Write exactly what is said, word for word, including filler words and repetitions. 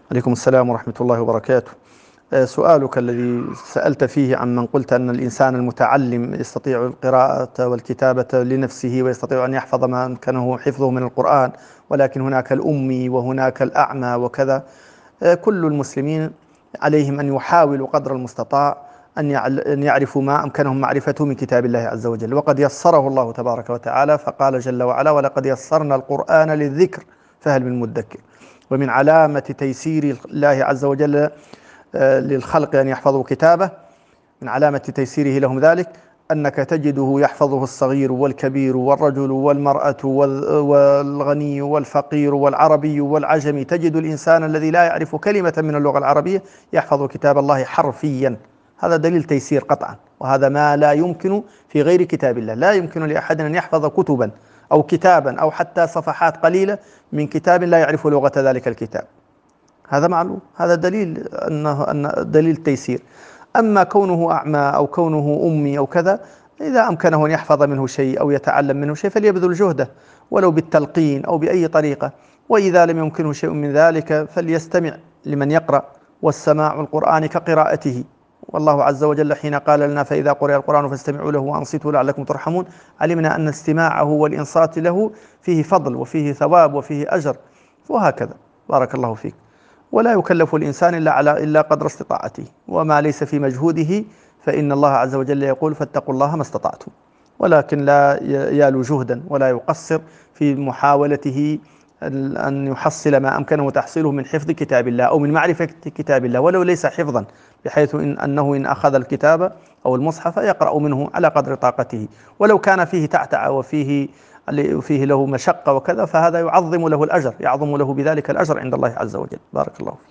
عليكم السلام ورحمة الله وبركاته. آه، سؤالك الذي سألت فيه عن من قلت أن الإنسان المتعلم يستطيع القراءة والكتابة لنفسه ويستطيع أن يحفظ ما أمكنه حفظه من القرآن، ولكن هناك الأمي وهناك الأعمى وكذا. آه، كل المسلمين عليهم أن يحاولوا قدر المستطاع أن يعل- أن يعرفوا ما أمكنهم معرفته من كتاب الله عز وجل، وقد يسره الله تبارك وتعالى، فقال جل وعلا: ولقد يسرنا القرآن للذكر فهل من مدكر. ومن علامة تيسير الله عز وجل آه، للخلق أن يحفظوا كتابه، من علامة تيسيره لهم ذلك أنك تجده يحفظه الصغير والكبير والرجل والمرأة والغني والفقير والعربي والعجمي. تجد الإنسان الذي لا يعرف كلمة من اللغة العربية يحفظ كتاب الله حرفيا. هذا دليل تيسير قطعا، وهذا ما لا يمكن في غير كتاب الله. لا يمكن لأحد أن يحفظ كتبا أو كتابا أو حتى صفحات قليلة من كتاب لا يعرف لغة ذلك الكتاب. هذا معلوم، هذا دليل أنه أن دليل تيسير. أما كونه أعمى أو كونه أمي أو كذا، إذا أمكنه أن يحفظ منه شيء أو يتعلم منه شيء فليبذل جهده ولو بالتلقين أو بأي طريقة. وإذا لم يمكنه شيء من ذلك فليستمع لمن يقرأ، والسماع القرآن كقراءته. والله عز وجل حين قال لنا: فإذا قرئ القرآن فاستمعوا له وأنصتوا لعلكم ترحمون، علمنا أن استماعه والإنصات له فيه فضل وفيه ثواب وفيه أجر، وهكذا. بارك الله فيك. ولا يكلف الإنسان إلا على إلا قدر استطاعته، وما ليس في مجهوده فإن الله عز وجل يقول: فاتقوا الله ما استطعتم. ولكن لا يالو جهدا ولا يقصر في محاولته أن يحصل ما أمكنه تحصيله من حفظ كتاب الله أو من معرفة كتاب الله، ولو ليس حفظا، بحيث إن أنه إن أخذ الكتاب أو المصحف يقرأ منه على قدر طاقته، ولو كان فيه تعتعة وفيه فيه له مشقة وكذا، فهذا يعظم له الأجر، يعظم له بذلك الأجر عند الله عز وجل. بارك الله فيك.